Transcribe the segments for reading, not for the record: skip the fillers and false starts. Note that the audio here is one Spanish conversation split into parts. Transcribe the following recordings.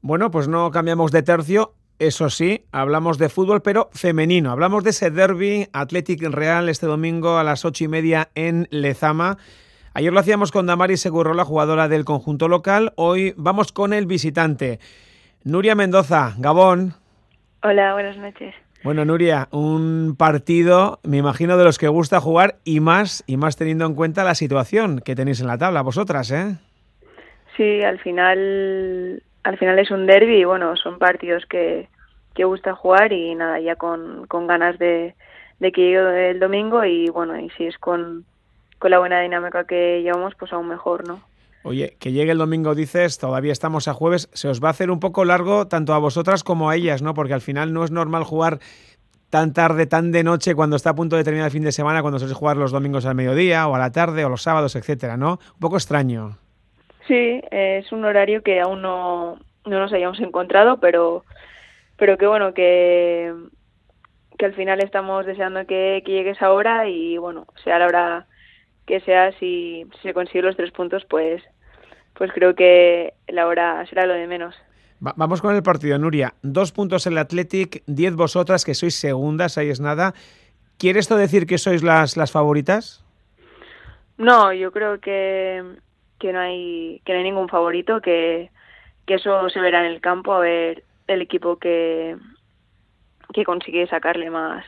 Bueno, pues no cambiamos de tercio. Eso sí, hablamos de fútbol, pero femenino. Hablamos de ese derbi Athletic Real este domingo a las 8:30 en Lezama. Ayer lo hacíamos con Damaris Segurola, jugadora del conjunto local. Hoy vamos con el visitante. Nuria Mendoza, Gabón. Hola, buenas noches. Bueno, Nuria, un partido, me imagino, de los que gusta jugar y más teniendo en cuenta la situación que tenéis en la tabla vosotras, ¿eh? Sí, al final es un derbi y bueno, son partidos que gusta jugar y nada, ya con ganas de que llegue el domingo y bueno, y si es con la buena dinámica que llevamos, pues aún mejor, ¿no? Oye, que llegue el domingo dices, todavía estamos a jueves, se os va a hacer un poco largo tanto a vosotras como a ellas, ¿no? Porque al final no es normal jugar tan tarde, tan de noche, cuando está a punto de terminar el fin de semana, cuando sois jugar los domingos al mediodía o a la tarde o los sábados, etcétera, ¿no? Un poco extraño. Sí, es un horario que aún no nos hayamos encontrado, pero que bueno, que al final estamos deseando que llegue esa hora y bueno, sea la hora que sea, si se consiguen los 3 puntos, pues creo que la hora será lo de menos. Vamos con el partido, Nuria. 2 puntos el Athletic, 10 vosotras, que sois segundas, ahí es nada. ¿Quiere esto decir que sois las favoritas? No, yo creo que no hay ningún favorito, que eso se verá en el campo, a ver el equipo que consigue sacarle más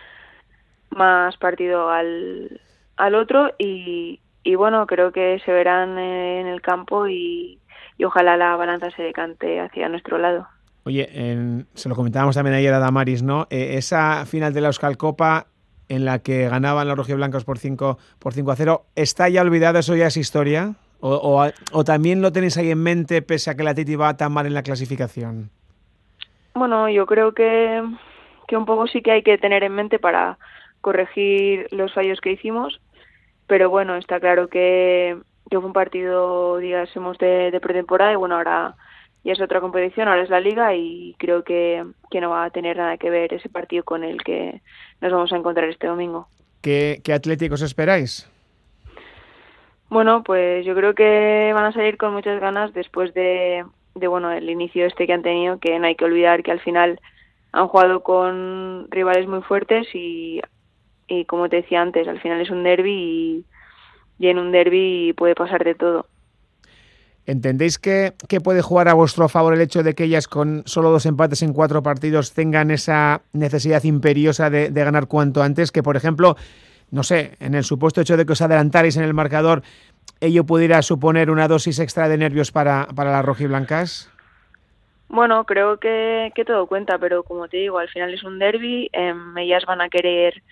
partido al otro y bueno, creo que se verán en el campo y ojalá la balanza se decante hacia nuestro lado. Oye, se lo comentábamos también ayer a Damaris, ¿no? Esa final de la Euskal Copa en la que ganaban los rojiblancos por 5-0, ¿está ya olvidado? ¿Eso ya es historia? ¿O también lo tenéis ahí en mente pese a que la Titi va tan mal en la clasificación? Bueno, yo creo que un poco sí que hay que tener en mente para corregir los fallos que hicimos, pero bueno, está claro que fue un partido, digásemos, de pretemporada y bueno, ahora ya es otra competición, ahora es la Liga y creo que no va a tener nada que ver ese partido con el que nos vamos a encontrar este domingo. ¿Qué Atléticos esperáis? Bueno, pues yo creo que van a salir con muchas ganas después de bueno, el inicio este que han tenido, que no hay que olvidar que al final han jugado con rivales muy fuertes y como te decía antes, al final es un derbi y en un derbi puede pasar de todo. ¿Entendéis que puede jugar a vuestro favor el hecho de que ellas con solo 2 empates en 4 partidos tengan esa necesidad imperiosa de ganar cuanto antes? Que, por ejemplo, no sé, en el supuesto hecho de que os adelantarais en el marcador, ello pudiera suponer una dosis extra de nervios para las rojiblancas. Bueno, creo que todo cuenta, pero como te digo, al final es un derbi, ellas van a querer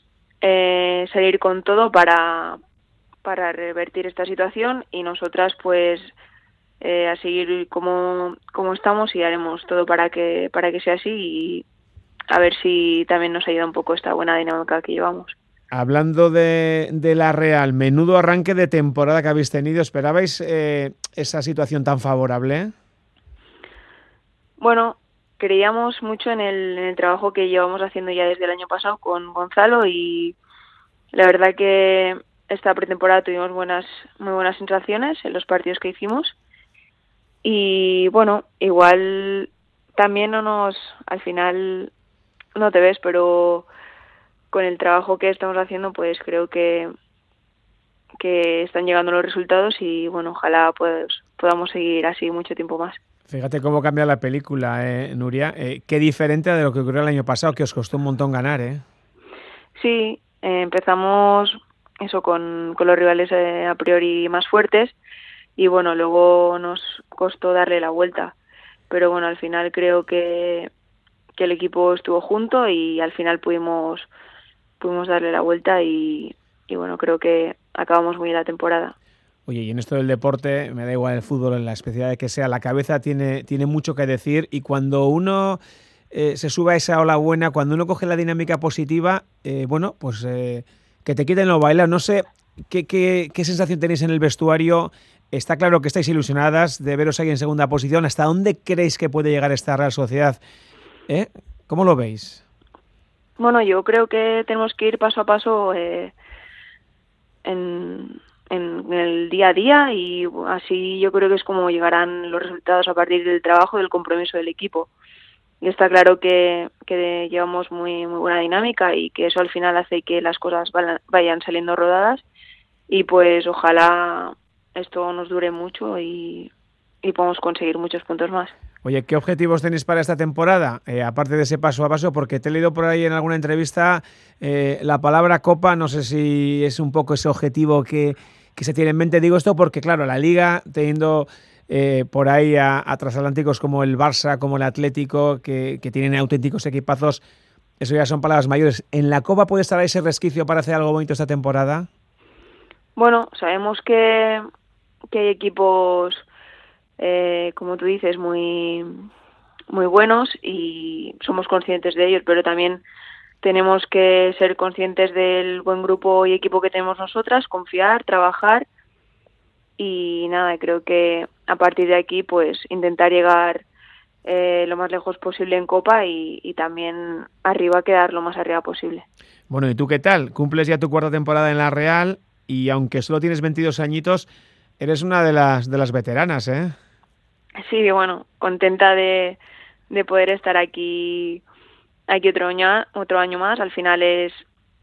salir con todo para revertir esta situación y nosotras pues a seguir como estamos y haremos todo para que sea así y a ver si también nos ayuda un poco esta buena dinámica que llevamos. Hablando de la Real, menudo arranque de temporada que habéis tenido. ¿Esperabais esa situación tan favorable? Bueno, creíamos mucho en el trabajo que llevamos haciendo ya desde el año pasado con Gonzalo y la verdad que esta pretemporada tuvimos muy buenas sensaciones en los partidos que hicimos y bueno, igual también al final no te ves, pero con el trabajo que estamos haciendo pues creo que están llegando los resultados y bueno, ojalá pues podamos seguir así mucho tiempo más. Fíjate cómo cambia la película, Nuria. Qué diferente de lo que ocurrió el año pasado, que os costó un montón ganar, ¿eh? Sí, empezamos eso con los rivales a priori más fuertes y bueno, luego nos costó darle la vuelta. Pero bueno, al final creo que el equipo estuvo junto y al final pudimos darle la vuelta y bueno, creo que acabamos muy bien la temporada. Oye, y en esto del deporte, me da igual el fútbol, en la especialidad que sea, la cabeza tiene mucho que decir y cuando uno se sube a esa ola buena, cuando uno coge la dinámica positiva, bueno, pues que te quiten lo bailado. No sé qué sensación tenéis en el vestuario. Está claro que estáis ilusionadas de veros ahí en segunda posición. ¿Hasta dónde creéis que puede llegar esta Real Sociedad? ¿Cómo lo veis? Bueno, yo creo que tenemos que ir paso a paso en en el día a día, y así yo creo que es como llegarán los resultados a partir del trabajo y del compromiso del equipo. Y está claro que llevamos muy buena dinámica y que eso al final hace que las cosas vayan saliendo rodadas, y pues ojalá esto nos dure mucho y podamos conseguir muchos puntos más. Oye, ¿qué objetivos tenéis para esta temporada? Aparte de ese paso a paso, porque te he leído por ahí en alguna entrevista la palabra Copa, no sé si es un poco ese objetivo que se tiene en mente. Digo esto porque, claro, la Liga, teniendo por ahí a transatlánticos como el Barça, como el Atlético, que tienen auténticos equipazos, eso ya son palabras mayores. ¿En la Copa puede estar ese resquicio para hacer algo bonito esta temporada? Bueno, sabemos que hay equipos, como tú dices, muy buenos, y somos conscientes de ellos, pero también tenemos que ser conscientes del buen grupo y equipo que tenemos nosotras, confiar, trabajar, y nada, creo que a partir de aquí pues intentar llegar lo más lejos posible en Copa, y también arriba, quedar lo más arriba posible. Bueno, ¿y tú qué tal? Cumples ya tu cuarta temporada en la Real y aunque solo tienes 22 añitos, eres una de las veteranas, ¿eh? Sí, bueno, contenta de poder estar aquí otro año más. Al final es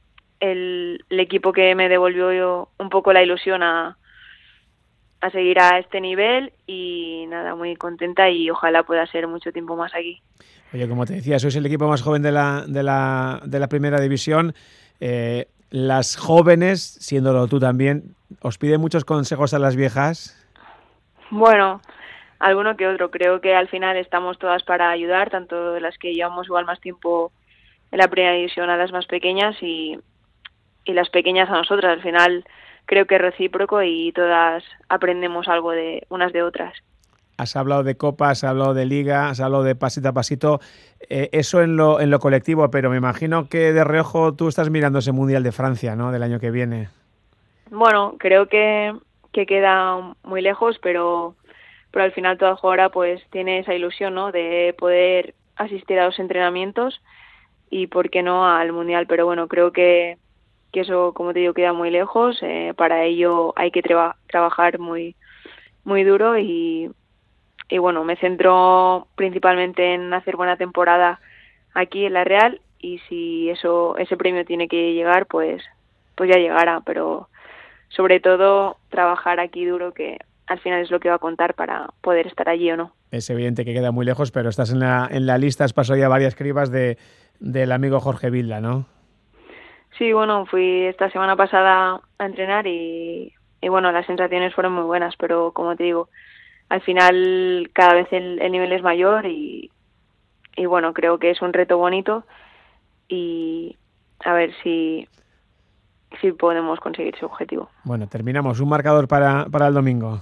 el equipo que me devolvió un poco la ilusión a seguir a este nivel, y nada, muy contenta, y ojalá pueda ser mucho tiempo más aquí. Oye, como te decía, sois el equipo más joven de la primera división. Las jóvenes, siéndolo tú también, ¿os piden muchos consejos a las viejas? Bueno, alguno que otro. Creo que al final estamos todas para ayudar, tanto las que llevamos igual más tiempo en la primera división a las más pequeñas, y las pequeñas a nosotras. Al final creo que es recíproco y todas aprendemos algo de unas de otras. Has hablado de Copa, has hablado de Liga, has hablado de pasito a pasito, eso en lo colectivo, pero me imagino que de reojo tú estás mirando ese Mundial de Francia, ¿no?, del año que viene. Bueno, creo que queda muy lejos, pero al final toda jugadora pues tiene esa ilusión, ¿no?, de poder asistir a los entrenamientos y por qué no al Mundial. Pero bueno, creo que eso, como te digo, queda muy lejos. Para ello hay que trabajar muy duro, y bueno, me centro principalmente en hacer buena temporada aquí en la Real, y si ese premio tiene que llegar, pues ya llegará, pero sobre todo trabajar aquí duro, que al final es lo que va a contar para poder estar allí o no. Es evidente que queda muy lejos, pero estás en la lista, has pasado ya varias cribas del amigo Jorge Vilda, ¿no? Sí, bueno, fui esta semana pasada a entrenar y bueno, las sensaciones fueron muy buenas, pero como te digo, al final cada vez el nivel es mayor, y bueno, creo que es un reto bonito, y a ver si podemos conseguir ese objetivo. Bueno, terminamos. Un marcador para el domingo.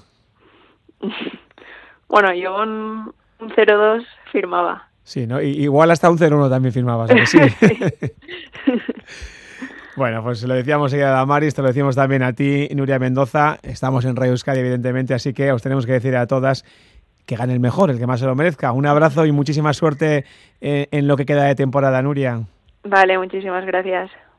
Bueno, yo un 0-2 firmaba. Sí, ¿no? Igual hasta un 0-1 también firmabas, ¿a que sí? Sí. Bueno, pues lo decíamos a Damaris, te lo decimos también a ti, Nuria Mendoza. Estamos en Radio Euskadi, evidentemente, así que os tenemos que decir a todas que gane el mejor, el que más se lo merezca. Un abrazo y muchísima suerte en lo que queda de temporada, Nuria. Vale, muchísimas gracias.